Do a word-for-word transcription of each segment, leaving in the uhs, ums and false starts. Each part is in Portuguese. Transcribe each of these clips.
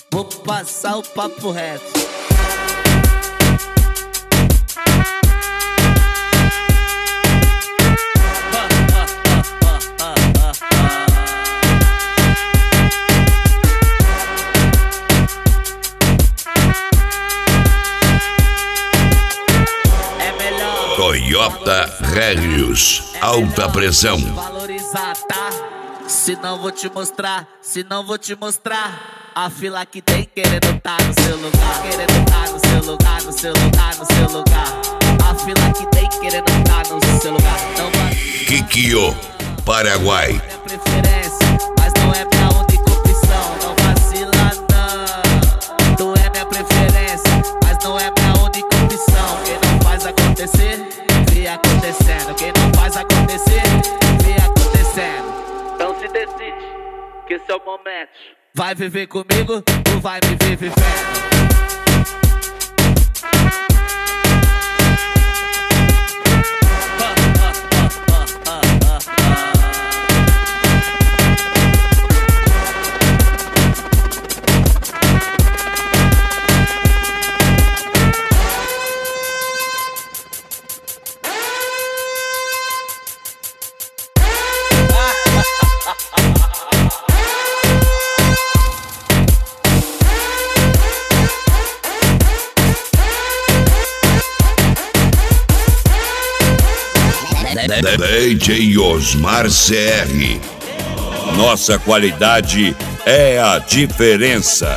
Vou passar o papo reto. Toyota Rélios, alta pressão. Valorizar, tá? Se não vou te mostrar, se não vou te mostrar a fila que tem querendo tá no seu lugar, querendo tá no seu lugar, no seu lugar, no seu lugar. A fila que tem querendo tá no seu lugar. Não vai. Kikyo, Paraguai. Minha preferência, mas não é minha única opção. Não vacila não. Tu é minha preferência, mas não é minha única opção. Quem não faz acontecer, vê acontecendo. Quem não faz acontecer, vê acontecendo. Então se decide, que esse é o momento. Vai viver comigo ou vai me ver vivendo? D J Osmar C R. Nossa qualidade é a diferença.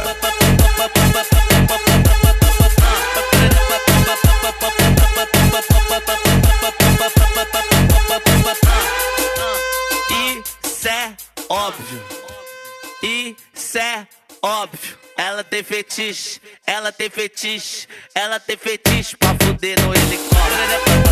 Isso é óbvio. Isso é óbvio. Ela tem fetiche, ela tem fetiche, ela tem fetiche pra fuder no helicóptero.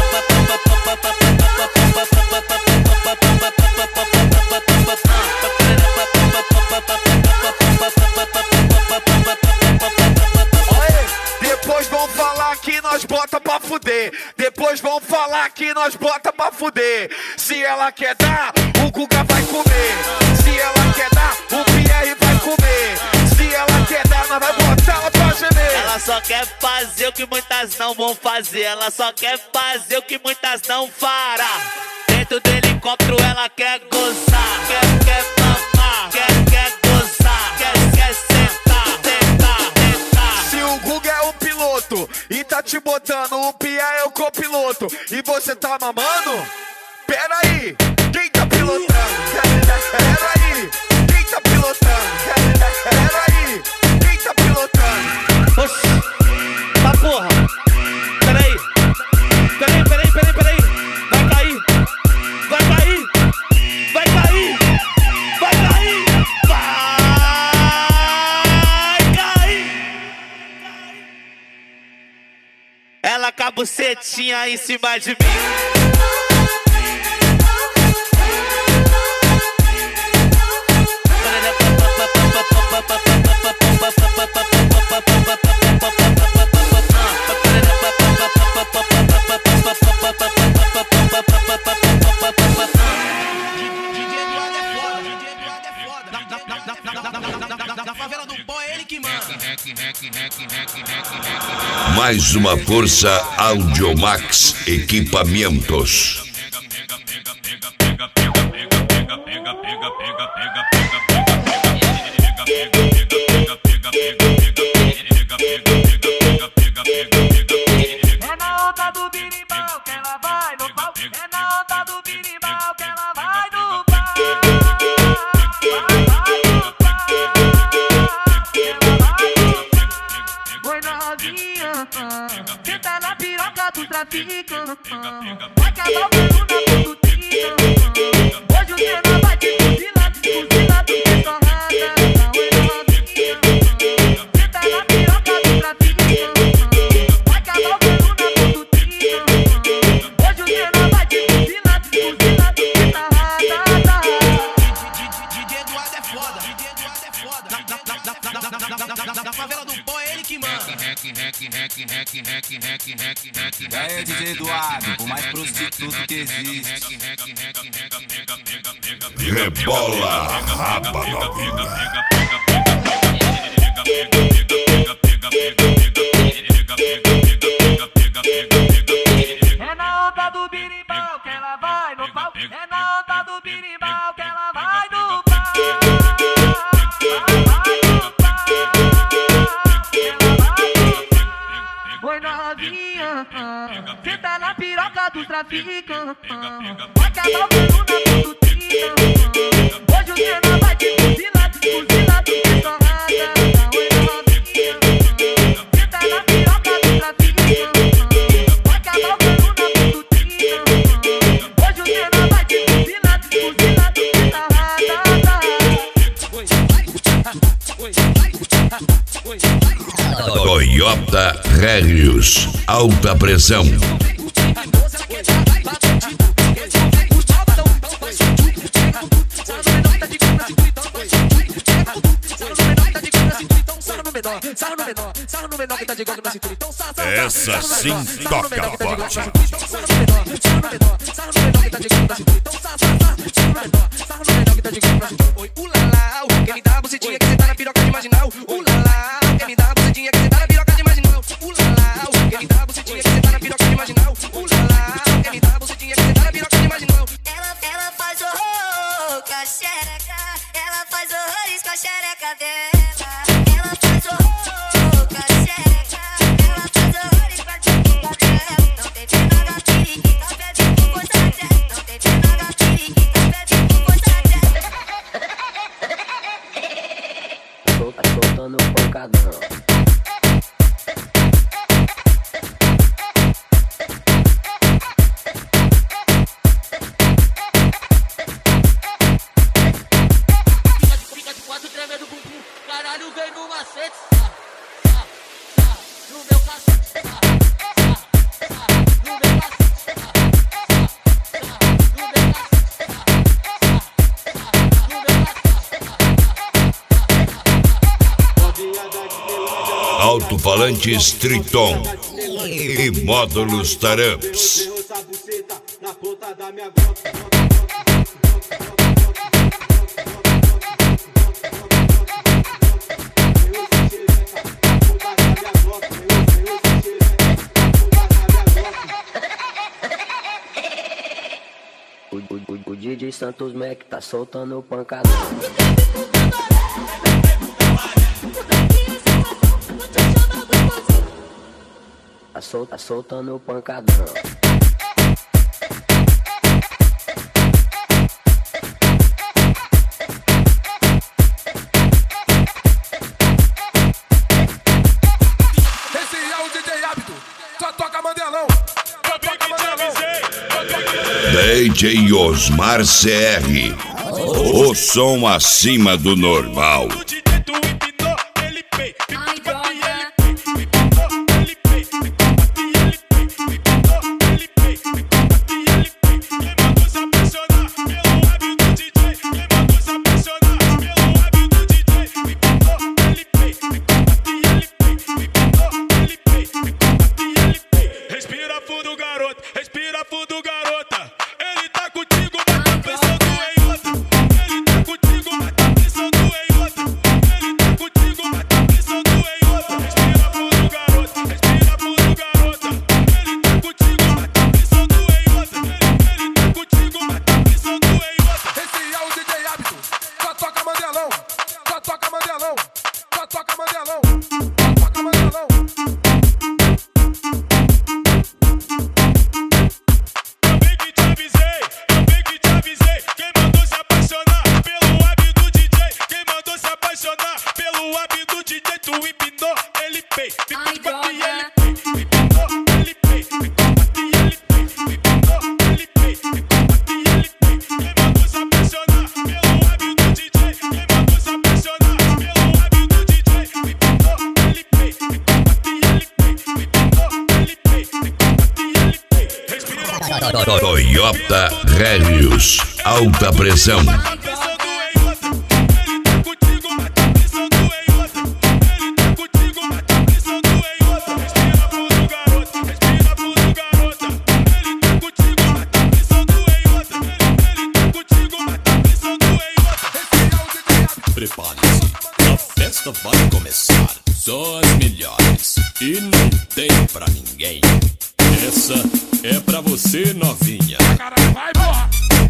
Depois vão falar que nós bota pra fuder. Depois vão falar que nós bota pra fuder. Se ela quer dar, o Guga vai comer. Se ela quer dar, o Pierre vai comer. Se ela quer dar, nós vai botar ela pra gemer. Ela só quer fazer o que muitas não vão fazer. Ela só quer fazer o que muitas não fará. Dentro do helicóptero ela quer gozar. Quer, quer mamar, quer, quer gozar. Quer, quer sentar, tentar, tentar. Se o Guga é o piloto e tá te botando, o Pierre é o copiloto e você tá mamando? Pera aí, quem tá pilotando? Pera aí, quem tá pilotando? Pera aí, quem tá pilotando? Oxi, tá porra. Peraí, peraí, peraí, peraí, peraí. Vai cair, vai cair, vai cair, vai cair, vai cair. Ela com a bucetinha em cima de mim. Mais uma força Audiomax Equipamentos. É na onda do birimbau que ela vai no pau. É na onda do birimbau que ela vai no pau. Vai no pau. Oi novinha, senta na piroca do traficante. Vai acabar o pelo na produtinha. Hoje o tema vai te fuzilar, te fuzilar do que torrada. Oi novinha, senta na piroca do traficante. Vai acabar o pelo na produtinha. Hoje o tema vai te fuzilar, te fuzilar do que torrada. D J Eduardo é foda, D J Eduardo é foda. Da favela do pó é ele que manda. E aí, D J Eduardo, o mais prostituto que existe. Rebola, raba novinha. É na onda do birimbau que ela vai no pau. É na onda do birimbau que ela vai no pau. Oi novinha, senta na piroca dos traficantes. Vai acabar o pelo na produtinha. Hoje o cena vai te fuzilar, te fuzilar, tu que só rata. Oi novinha, senta na piroca dos traficantes. Vai acabar o pelo na produtinha. Hoje o cena vai te fuzilar, te fuzilar, tu que só rata. Toyota Helios, alta pressão. Essa sim toca forte. Oi, ulala, quem me dá a bucetinha que cê tá na piroca de marginal. Ulala, quem me dá a bucetinha que cê tá na piroca de marginal. Ulala, quem me dá a bucetinha que cê tá na piroca de marginal. Ulala, quem me dá a bucetinha que cê tá na piroca de marginal. Ela, ela faz horror com a xereca. Ela faz horrores com a xereca dela. Ela faz horror com a xereca. Ela faz horrores com a xereca dela. Não tem de naga periquita, pede por força dela. Não tem de naga periquita, pede por força dela. Tá soltando pancadão. Fica de quatro tremendo bumbum. Caralho, vem no macete. Sá, sá, sá, no meu cacete. Sá, sá, sá, no meu cacete. Sá, sá, sá, no meu cacete. Sá, sá, sá, no meu cacete. Alto-falantes Triton e módulos Taramps. Na ponta da minha O, o, o, o D J Santos Mac tá soltando o pancadão. Tá, sol, tá soltando o pancadão. Esse é o D J Hábito, só toca Mandelão. Só toca Mandelão. D J Osmar C R, o som acima do normal. Respira fundo, garoto, respira fundo, garota. Ele tá contigo, mas tá pensando em outra. Ele tá contigo, mas tá pensando em outra. Ele tá contigo, mas tá pensando em outra. Respira fundo, garoto, respira fundo, garota. Ele tá contigo, mas tá pensando em outra. Ele tá contigo, mas tá pensando em outra. Esse é o D J Hábito, só toca Mandelão, só toca Mandelão, só toca Mandelão, só toca Mandelão. Toyota Helios, alta pressão. Prepare-se, a festa vai começar. começar. Só as melhores e não tem pra ninguém. Essa é pra você, novinha. Caralho, vai, porra!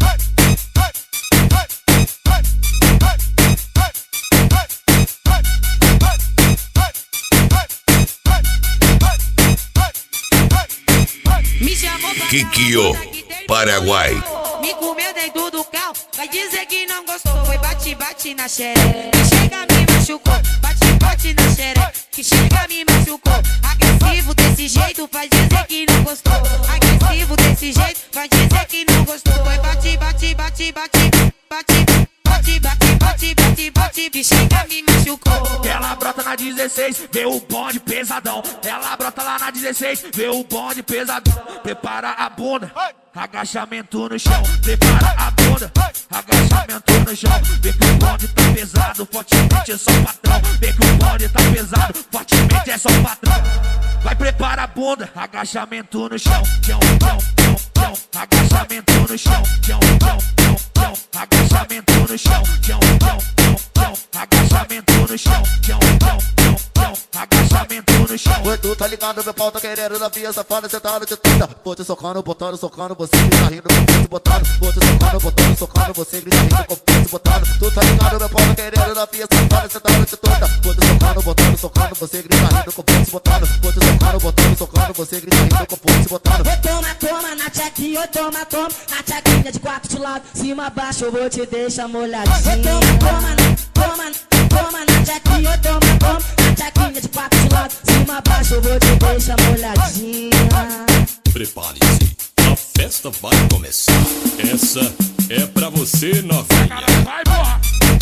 Me chamou pra Kikyo, Paraguai. me comeu dentro do carro, vai dizer que não gostou. Foi bate, bate na xereca, que chega me machucou. Bate, bate na xereca, que chega me machucou. Agressivo desse jeito, faz dizer que não gostou. Agressivo desse jeito, faz dizer que não gostou. Foi bate, bate, bate, bate, bate, bate, bate, bate, bate, bate, que chega me machucou. Ela brota na dezesseis, vê o bonde pesadão. Ela brota lá na dezesseis, vê o bonde pesadão. Prepara a bunda, agachamento no chão. Prepara a bunda, agachamento no chão. Vê que o bonde tá pesado, fortemente é só o patrão. Vê que o bonde tá pesado, fortemente é só o patrão. Vai, prepara a bunda, agachamento no chão. Chão, chão, chão, chão, agachamento no chão. Chão, chão, chão, chão, agachamento no chão. Chão, chão, chão, chão, agachamento no chão. Chão, chão, chão, chão, agachamento no chão. Oi, tu tá ligado, meu pau tá querendo na via safada, sentado de tunda. Vou te socando, botando, socando, você grita rindo, com peso botando. Vou te socando, botando, socando, você grita rindo, com peso botando. Tu tá ligado, meu pau tá querendo na via safada, sentado de tunda. Vou te socando, botando, socando, você grita rindo, com peso botando. Vou te socando, botando, socando, você grita rindo, com peso botando. Oi, toma, toma, na tchequinha, oi, toma, toma, na tchequinha de quatro de lado, cima, baixo, eu vou te deixar molhadinha. Oi, toma, toma, toma, toma, na tchequinha, oi, toma, toma, na tchequinha de quatro de lado, cima, baixo, eu vou te deixar molhadinha. Prepare-se, a festa vai começar. Essa é pra você, novinha. Caralho, vai, porra!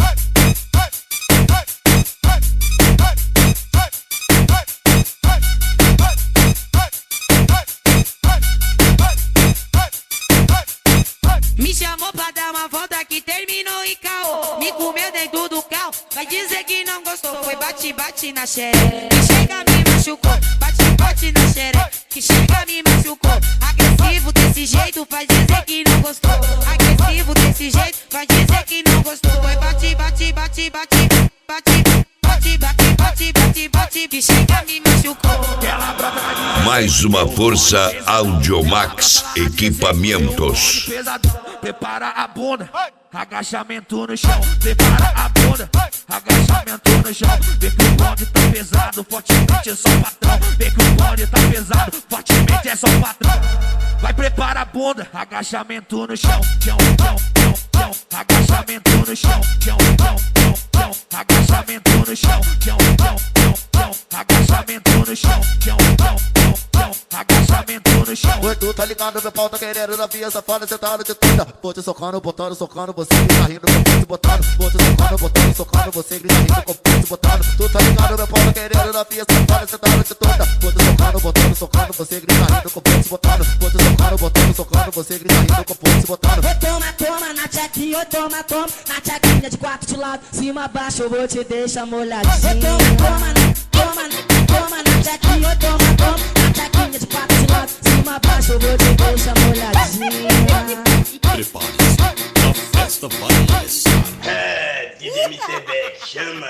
Me chamou pra dar uma volta que terminou em caô. Me comeu dentro do carro, vai dizer que não gostou. Foi bate, bate na xereca, que chega me machucou. Bate, bate na xereca, que chega me machucou. Agressivo desse jeito, faz dizer que não gostou. Agressivo desse jeito, faz dizer que não gostou. Foi bate, bate, bate, bate, bate, bate, bate, bate, bate, bate, que chega me machucou. Ela brota na dezesseis. Mais uma força Audiomax Equipamentos. Pesadão, prepara a bunda, agachamento no chão. Prepara a bunda, agachamento no chão. Vê que o bonde tá pesado, fortemente é só o patrão. Vê que o bonde tá pesado, fortemente é só o patrão. Vai, prepara a bunda, agachamento no chão. Chão, chão, chão, chão, agachamento no chão. Chão, chão, chão, chão, agachamento no chão. Chão, chão, chão, chão, agachamento no chão. Chão, chão, chão, chão, agachamento no chão. Oi, tu tá ligado, meu pau tá querendo na via safada, sentado de tunda. Vou te socando, botando, socando, você grita rindo, com peso botando. Vou te socando, botando, socando, você grita rindo, com peso botando. Tu tá ligado, meu pau tá querendo na via safada, sentado de tunda. Vou te socando, botando, socando, você grita rindo, com peso botando. Vou te socando, botando, socando, você grita rindo, com peso botando. Oi, toma, toma, na tchequinha, oi, toma, toma, na tchequinha de quatro de lado, cima, baixo, eu vou te deixar molhadinha. Oi, toma, toma, toma, toma, na tchequinha, oi, toma, toma, na tchequinha de quatro de lado, cima, baixo, eu vou te deixar molhadinha. Prepare-se, a festa vai começar. É, D J M C Beck, chama.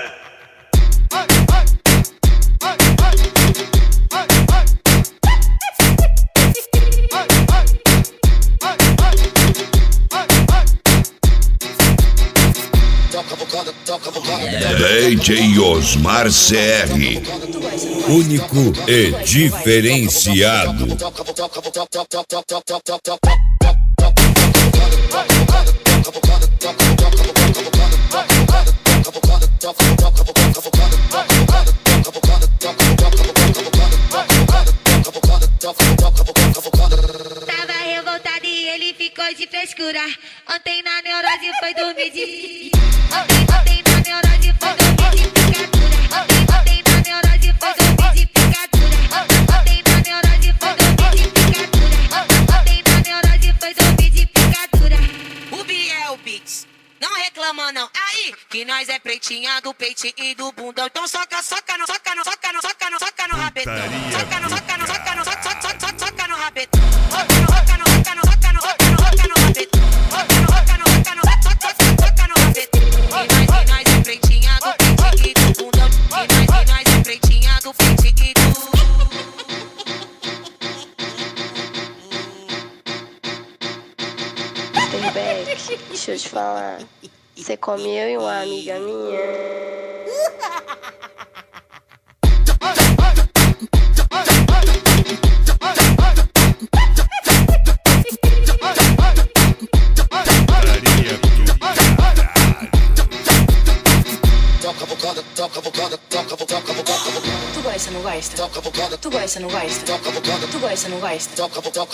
D J Osmar C R. Único e diferenciado. Tava revoltado e ele ficou de frescura. Ontem na neurose foi dormir de... Ontem, ontem na neurose foi dormir de picadura. Ontem na neurose foi dormir de picadura. Ontem na neurose foi dormir de picadura. Ontem na neurose foi dormir de picadura. O Biel Beats, não reclama não. Aí, que nós é pretinha do peitinho e do bundão. Então soca, soca no, soca no, soca no, soca no, soca no rabetão. Soca no, soca no, soca no, soca, soca, soca, soca no rabetão. Soca no, soca no, soca no, soca no, soca no, soca no rabetão. Soca no, soca no, soca no, soca, soca, soca no rabetão. E nós, e nós é pretinha do peitinho e do bundão. E nós, do peitinho. Beck, deixa eu te falar. Você come eu e uma amiga minha. Tu gosta, não gosta? Tu gosta, não gosta? Tu gosta, não gosta?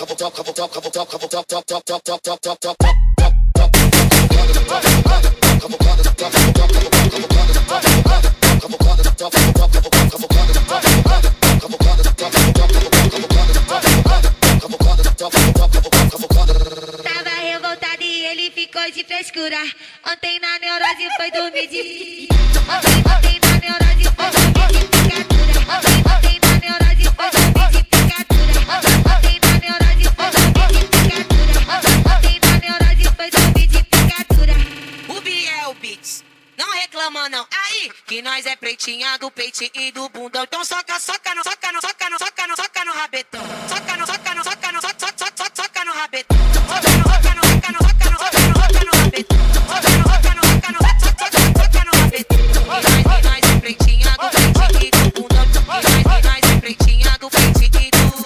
Tava revoltado e ele ficou de frescura. Ontem na neurose foi dormir de... Ontem, ontem na neurose foi dormir de picadura. Ontem, ontem na neurose foi dormir de picadura. Ontem na neurose foi dormir de picadura. Ontem na neurose foi dormir de picadura. O Biel Beats, não reclama não. Aí, que nós é pretinha do peitinho e do bundão. Então soca, soca no, soca no, soca no, soca no, soca no rabetão. Soca no, soca no, soca no, soca, soca, soca, soca no rabetão. Soca no, soca no, soca no, soca no, soca no, soca no rabetão. Soca no, soca no, soca no, soca, soca, soca no rabetão. E nós, e nós é pretinha do peitinho e do bundão. E nós, e nós é pretinha do peitinho e do...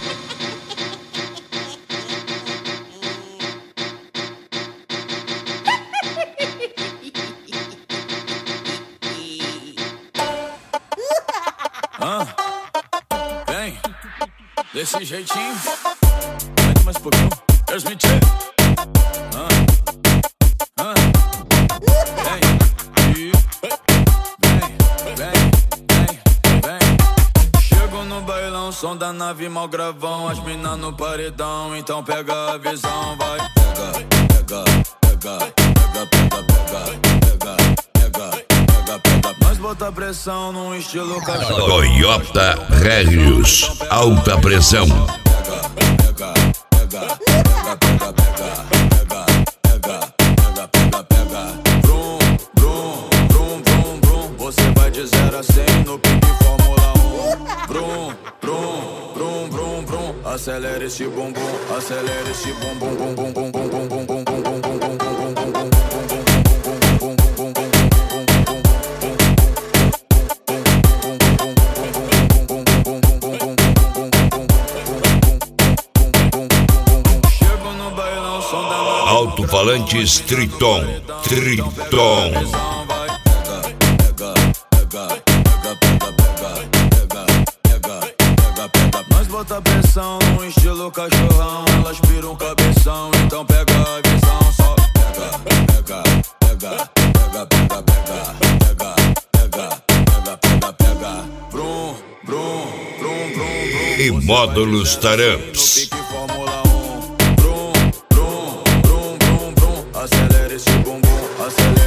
Ah, vem, desse jeitinho. Vem mais um pouquinho. There's me check. Ah, ah, vem, e, vem, vem, vem, vem. Chego no bailão, som da nave, mal gravão. As minas no paredão, então pega a visão, vai. Pega, pega, pega, pega, pega, pega, pega, pega, pega. Nós bota pressão num estilo cachorro. Toyota Rélios, alta pressão. Pega, pega, pega, pega, pega, pega, pega, pega, pega, pega. Brum, brum, brum, brum, brum. Você vai de zero a cem no pique Fórmula um. Brum, brum, brum, brum, brum. Acelera esse bumbum, acelera esse bumbum, bum, bum, bum, bum, bum, bum, bum, bum, bum, bum, bum, bum, bum, bum. Alto-falantes Triton, Triton. Nós bota pressão no estilo cachorrão. Elas piram cabeção, então pega a visão. Só pega, pega, pega, pega, pega, pega, pega, pega, pega, pega. Brum, brum, brum, brum, brum. E módulos Taramps. Acelera esse bumbum, acelera.